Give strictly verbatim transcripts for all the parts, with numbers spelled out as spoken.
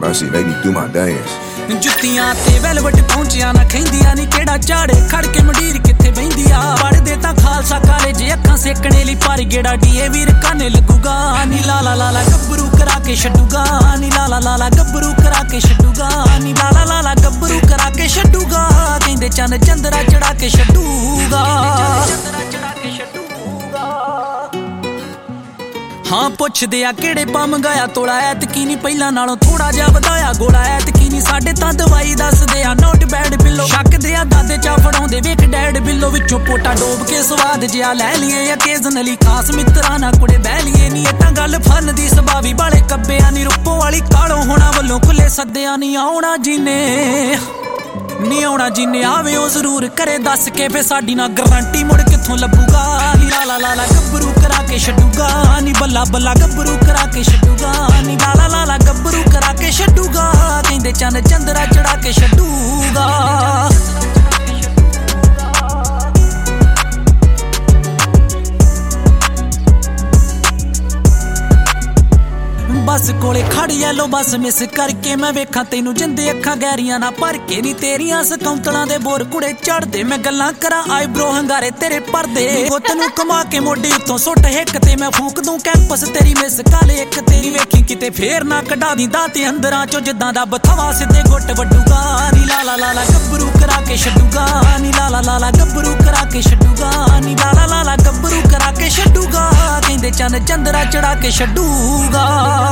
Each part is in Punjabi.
bounce it, make me do my dance. ਜੁੱਤੀਆਂ ਤੇ ਵੈਲਵਟ ਪਹੁੰਚਿਆ ਨਾ ਖੈਂਦੀਆਂ ਨੀ ਕਿਹੜਾ ਝਾੜੇ ਖੜ ਕੇ ਮੰਡੀਰ ਕਿੱਥੇ ਬੈਂਦੀ ਆ ਪੜਦੇ ਤਾਂ ਖਾਲਸਾ ਕਾਲਜ ਅੱਖਾਂ ਸੇਕਣੇ ਲਈ ਪਰ ਗੇੜਾ ਡੀਏ ਵੀਰ ਕਾਨੇ ਲੱਗੂਗਾ ਨੀ ਲਾਲਾ ਲਾਲਾ ਗੱਭਰੂ ਕਰਾ ਕੇ ਛੱਡੂਗਾ ਨੀ ਲਾਲਾ ਲਾਲਾ ਗੱਭਰੂ ਕਰਾ ਕੇ ਛੱਡੂਗਾ ਨੀ ਲਾਲਾ ਲਾਲਾ ਗੱਭਰੂ ਕਰਾ ਕੇ ਛੱਡੂਗਾ ਕਹਿੰਦੇ ਚੰਨ ਚੰਦਰਾ ਚੜਾ ਕੇ ਛੱਡੂਗਾ ਹਾਂ ਪੁੱਛਦੇ ਆ ਕਿਹੜੇ ਪਾ ਮੰਗਾਇਆ ਤੋੜਾ ਐਤਕੀ ਨੀ ਪਹਿਲਾਂ ਨਾਲੋਂ ਥੋੜਾ ਜਿਹਾ ਵਧਾਇਆ ਗੋਲਾ ਐਤਕੀ ਨੀ ਸਾਡੇ ਤਾਂ ਦਵਾਈ ਦੱਸਦੇ ਆ ਨੋਟ ਬੈਡ ਬਿੱਲੋ ਛੱਕਦੇ ਆ ਦਾਦੇ ਚਾ ਫੜਾਉਂਦੇ ਵੇਖ ਡੈਡ ਬਿੱਲੋ ਵਿੱਚੋਂ ਪੋਟਾ ਡੋਬ ਕੇ ਸਵਾਦ ਜਿਆ ਲੈ ਲਈਏ ਅਕੇਜ਼ਨਲੀ ਖਾਸ ਮਿੱਤਰਾਂ ਨਾਲ ਕੁੜੇ ਬਹਿ ਲਈਏ ਨੀ ਇਹ ਤਾਂ ਗੱਲ ਫਨ ਦੀ ਸਬਾਵੀ ਬਾਲੇ ਕੱਬਿਆਂ ਨੀ ਰੁੱਪੋ ਵਾਲੀ ਕਾਲੋਂ ਹੋਣਾ ਵੱਲੋਂ ਖੁੱਲੇ ਸੱਦਿਆਂ ਨੀ ਆਉਣਾ ਜਿਨੇ ਨੀ ਆਉਣਾ ਜਿਨੇ ਆਵੇ ਉਹ ਜ਼ਰੂਰ ਕਰੇ ਦੱਸ ਕੇ ਫੇ ਸਾਡੀ ਨਾ ਗਰੰਟੀ ਮੁੜ ਕਿੱਥੋਂ ਲੱਭੂਗਾ ਨੀ ਲਾਲਾ ਲਾਲਾ ਗੱਭਰੂ ਕਰਾ ਕੇ ਛੱਡੂਗਾ ਨੀ ਬੱਲਾ ਬੱਲਾ ਗੱਭਰੂ ਕਰਾ ਕੇ ਛੱਡੂਗਾ ਨੀ ਲਾਲਾ ਲਾਲਾ ਗੱਭਰੂ ਕਰਾ ਕੇ ਛੱਡੂਗਾ ਕਹਿੰਦੇ ਚੰਨ ਚੰਦਰਾ ਚੜਾ ਕੇ ਛੱਡੂਗਾ ਬਸ ਕੋਲੇ ਖੜ ਯੈਲੋ ਬਸ ਮਿਸ ਕਰਕੇ ਮੈਂ ਵੇਖਾਂ ਤੈਨੂੰ ਜਿੰਦੇ ਅੱਖਾਂ ਗਹਿਰੀਆਂ ਨਾ ਭਰ ਕੇ ਨੀ ਤੇਰੀਆਂ ਸਕੌਂਤਲਾਂ ਦੇ ਬੋਰ ਕੁੜੇ ਚੜਦੇ ਮੈਂ ਗੱਲਾਂ ਕਰਾਂ ਆਈਬ੍ਰੋ ਹੰਗਾਰੇ ਤੇਰੇ ਪਰਦੇ ਗੁੱਤ ਨੂੰ ਕਮਾ ਕੇ ਮੋਢੇ ਉੱਤੋਂ ਸੁੱਟ ਹਿੱਕ ਤੇ ਮੈਂ ਫੂਕ ਦੂੰ ਕੈਂਪਸ ਤੇਰੀ ਮਿਸ ਕਾਲੇ ਇੱਕ ਤੇਰੀ ਵੇਖੀ ਕਿਤੇ ਫੇਰ ਨਾ ਕਢਾ ਦੀ ਦਾਤੇ ਅੰਦਰਾਂ ਚੋਂ ਜਿੱਦਾਂ ਦਾ ਬਥਵਾ ਸਿੱਧੇ ਗੁੱਟ ਵੱਡੂਗਾ ਨੀ ਲਾਲਾ ਲਾਲਾ ਗੱਭਰੂ ਕਰਾ ਕੇ ਛੱਡੂਗਾ ਨੀ ਲਾਲਾ ਲਾਲਾ ਗੱਭਰੂ ਕਰਾ ਕੇ ਛੱਡੂਗਾ ਨੀ ਲਾਲਾ ਲਾਲਾ ਗੱਭਰੂ ਕਰਾ ਕੇ ਛੱਡੂਗਾ ਕਹਿੰਦੇ ਚੰਨ ਚੰਦਰਾ ਚੜਾ ਕੇ ਛੱਡੂਗਾ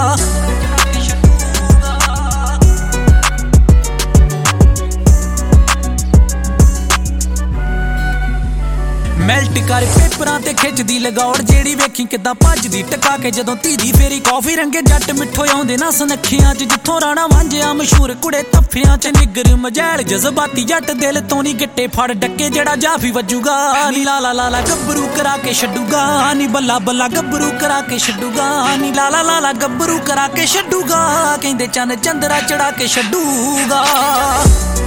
ਮੈਲਟ ਕਰ ਪੇਪਰਾਂ ਤੇ ਖਿੱਚਦੀ ਲਗਾਉੜ ਜਿਹੜੀ ਵੇਖੀ ਕਿੱਦਾਂ ਭੱਜਦੀ ਟਕਾ ਕੇ ਜਦੋਂ ਧੀ ਦੀ ਫੇਰੀ ਕਾਫੀ ਰੰਗੇ ਜੱਟ ਮਿੱਠੋ ਆਉਂਦੇ ਨਾ ਸੁਨੱਖੀਆਂ ਚ ਜਿੱਥੋਂ ਰਾਣਾ ਵਾਂਝਿਆ ਮਸ਼ਹੂਰ ਕੁੜੇ ਤੱਫਿਆਂ ਚ ਨਿੱਗਰ ਮਜੈਲ ਜਜ਼ਬਾਤੀ ਜੱਟ ਦਿਲ ਤੋਂ ਨੀ ਗਿੱਟੇ ਫੜ ਡੱਕੇ ਜਿਹੜਾ ਜਾਫੀ ਵੱਜੂਗਾ ਨੀ ਲਾਲਾ ਲਾਲਾ ਗੱਭਰੂ ਕਰਾ ਕੇ ਛੱਡੂਗਾ ਨੀ ਬੱਲਾ ਬੱਲਾ ਗੱਭਰੂ ਕਰਾ ਕੇ ਛੱਡੂਗਾ ਨੀ ਲਾਲਾ ਲਾਲਾ ਗੱਭਰੂ ਕਰਾ ਕੇ ਛੱਡੂਗਾ ਕਹਿੰਦੇ ਚੰਨ ਚੰਦਰਾ ਚੜਾ ਕੇ ਛੱਡੂਗਾ